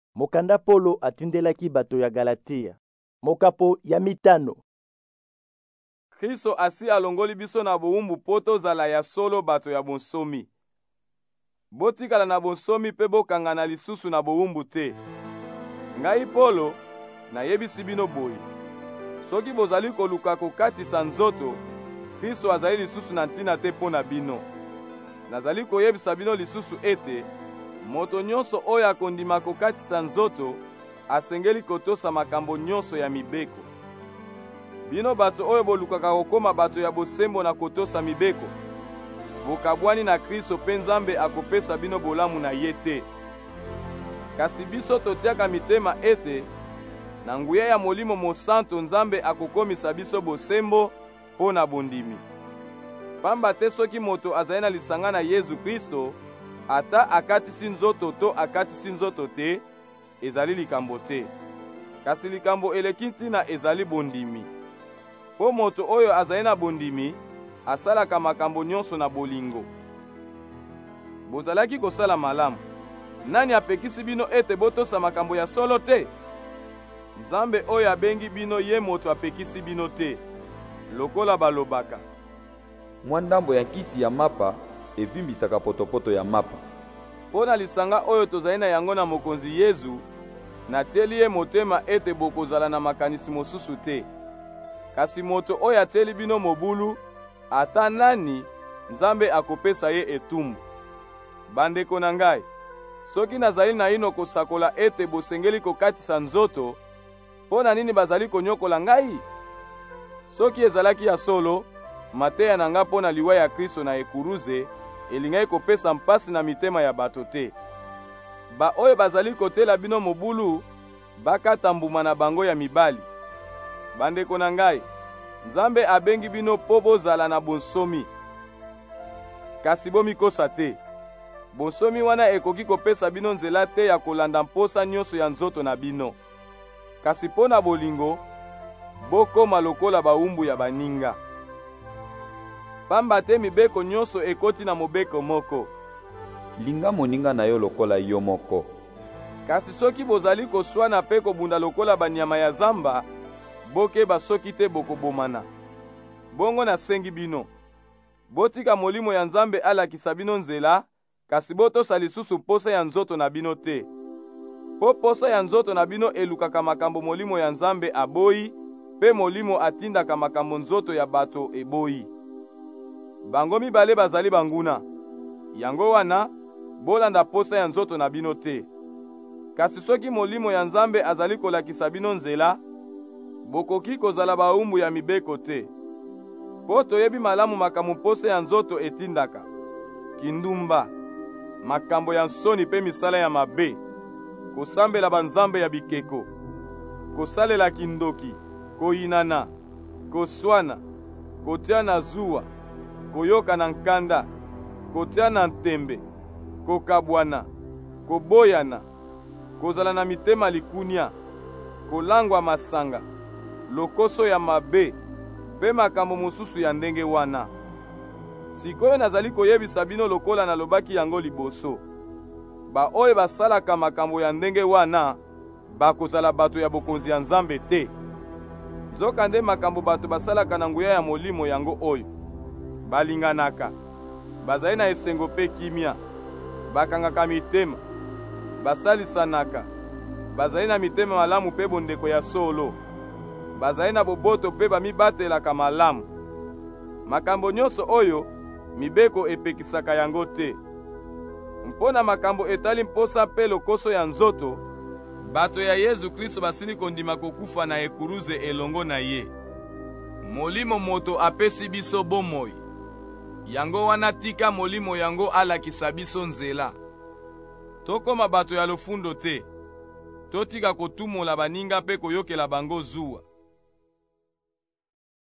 Mokanda Polo atundelaki bato ya Galatia. Mokapo ya mitano. Kristo asi alongoli biso na bowumbu po tozala ya solo bato ya bonsomi. Botikala na bonsomi pe bokangana lisusu na bowumbu te. Ngai Polo nayebisi bino boye. Soki bozali koluka kokatisa nzoto, Kristo azali lisusu na ntina te mpo na bino. Nazali koyebisa bino lisusu ete moto nyonso oyo akondima kokatisa nzoto asengeli kotosa makambo nyonso ya mibeko. Bino bato oyo bolukaka kokoma bato ya bosembo na kotosa mibeko, bokabwani na Kristo mpe Nzambe akopesa bino bolamu na ye te. Kasi biso totiaka mitema ete na nguya ya Molimo Mosantu Nzambe akokomisa biso bosembo mpo na bondimi. Pamba te soki moto azali na lisanga na Yesu Kristo, ata akatisi nzoto to akatisi nzoto te, ezali likambo te. Kasi likambo eleki ntina ezali bondimi. Po moto oyo azali na bondimi, asalaka makambo nyonso na bolingo. Bozalaki kosala malamu. Nani apekisi bino ete botosa makambo ya solo te? Nzambe oyo abengi bino ye moto apekisi bino te. Lokola balobaka: mwa ndambo ya nkisi ya mapa evimbisaka potopoto ya mapa. Mpo na lisanga oyo tozali na yango na mokonzi Yesu, natieli ye motema ete bokozala na makanisi mosusu te. Kasi moto oyo atieli bino mobulu, ata nani Nzambe akopesa ye etumbu. Bandeko na ngai, soki nazali na ino kosakola ete bosengeli kokatisa nzoto, mpo na nini bazali konyokola ngai? Soki ezalaki ya solo, mateya na nga mpo na liwa ya Kristo na ekuruze elingai kopesa mpasi na mitema ya bato te. Ba oyo bazali kotela bino mobulu, bakata mbuma na bango ya mibali. Bandeko na ngai, Nzambe abengi bino po bozala na bonsomi. Kasi bomikosa te. Bonsomi wana ekoki kopesa bino nzela te ya kolanda mposa nyonso ya nzoto na bino. Kasi mpo na bolingo, bokoma lokola bawumbu ya baninga. Pamba te mibeko nyonso ekoti na mobeko moko. Linga moninga na yo lokola yo moko. Kasi soki bozali koswana pe kobunda lokola banyama ya zamba, bokeba soki te bokobomana. Bongo nasengi bino, botika Molimo ya Nzambe alakisa bino nzela, kasi botosa lisusu posa ya nzoto na bino te. Po posa ya nzoto na bino elukaka makambo Molimo ya Nzambe aboyi, pe Molimo atindaka makambo nzoto ya bato eboyi. Bango mibale bazali banguna. Yango wana, bolanda posa ya nzoto na bino te. Kasi soki Molimo ya Nzambe azali kolakisa bino nzela, bokoki kozala bawumbu ya mibeko te. Po toyebi malamu makambo posa ya nzoto etindaka: kindumba, makambo ya nsoni pe misala ya mabe, kosambela banzambe ya bikeko, kosalela kindoki, koyinana, koswana, kotia na zuwa, koyoka na nkanda, kotia na ntembe, kokabwana, koboyana, kozala na mitema likunia, kolangwa masanga, lokoso ya mabe, pe makambo mosusu ya ndenge wana. Sikoyo nazali koyebisa bino lokola nalobaki yango liboso. Ba oyo basalaka makambo ya ndenge wana, bakozala bato ya bokonzi ya Nzambe te. Nzokande makambo bato basalaka na nguya ya Molimo yango oyo: balinganaka, bazali na esengo pe kimia, bakangaka mitema, basalisanaka, bazali na mitema malamu pe bondeko ya solo, bazali na boboto pe bamibatelaka malamu. Makambo nyonso oyo mibeko epekisaka yango te. Mpona makambo etali mposa pe lokoso ya nzoto, bato ya Yesu Kristo basili kondima kokufa na ekuruze elongo na ye. Molimo moto apesi biso bomoi. Yango wana tika Molimo yango alakisa biso nzela. Tokoma bato ya lofundo te. Totika kotumola baninga pe koyokela bango zuwa.